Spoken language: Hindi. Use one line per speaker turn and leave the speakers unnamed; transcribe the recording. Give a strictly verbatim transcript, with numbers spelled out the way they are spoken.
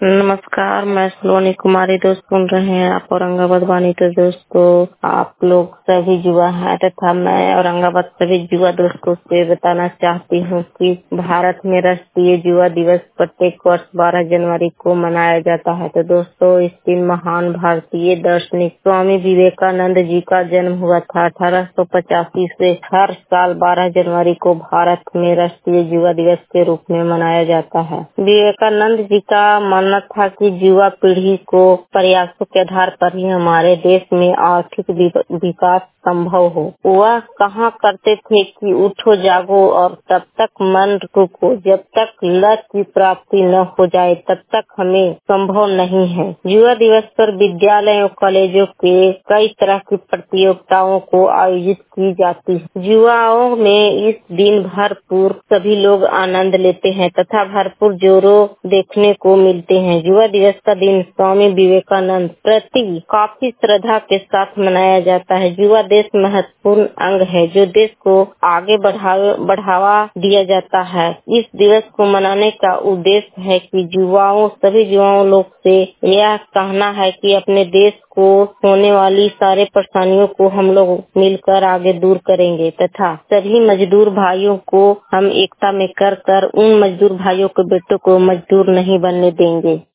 नमस्कार, मैं सलोनी कुमारी दोस्त सुन रहे हैं आप औरंगाबाद वाणी। तो दोस्तों, आप लोग सभी युवा हैं तथा मैं औरंगाबाद सभी युवा दोस्तों से बताना चाहती हूँ कि भारत में राष्ट्रीय युवा दिवस प्रत्येक वर्ष बारह जनवरी को मनाया जाता है। तो दोस्तों, इस दिन महान भारतीय दार्शनिक स्वामी विवेकानंद जी का जन्म हुआ था। अठारह सौ पचासी से हर साल बारह जनवरी को भारत में राष्ट्रीय युवा दिवस के रूप में मनाया जाता है। विवेकानंद जी का मानना था कि युवा पीढ़ी को प्रयासों के आधार पर ही हमारे देश में आर्थिक विकास संभव हो। वह कहा करते थे कि उठो जागो और तब तक मन रुको, जब तक लक्ष्य की प्राप्ति न हो जाए तब तक हमें संभव नहीं है। युवा दिवस पर विद्यालयों कॉलेजों के कई तरह की प्रतियोगिताओं को आयोजित की जाती है। युवाओं में इस दिन भरपूर सभी लोग आनंद लेते हैं तथा भरपूर जोरों देखने को मिलते हैं। युवा दिवस का दिन स्वामी विवेकानंद प्रति काफी श्रद्धा के साथ मनाया जाता है। युवा देश महत्वपूर्ण अंग है जो देश को आगे बढ़ावा बढ़ावा दिया जाता है। इस दिवस को मनाने का उद्देश्य है कि युवाओं सभी युवाओं लोग से यह कहना है कि अपने देश को होने वाली सारे परेशानियों को हम लोग मिलकर आगे दूर करेंगे तथा सभी मजदूर भाइयों को हम एकता में कर कर उन मजदूर भाइयों के बेटों को मजदूर नहीं बनने देंगे।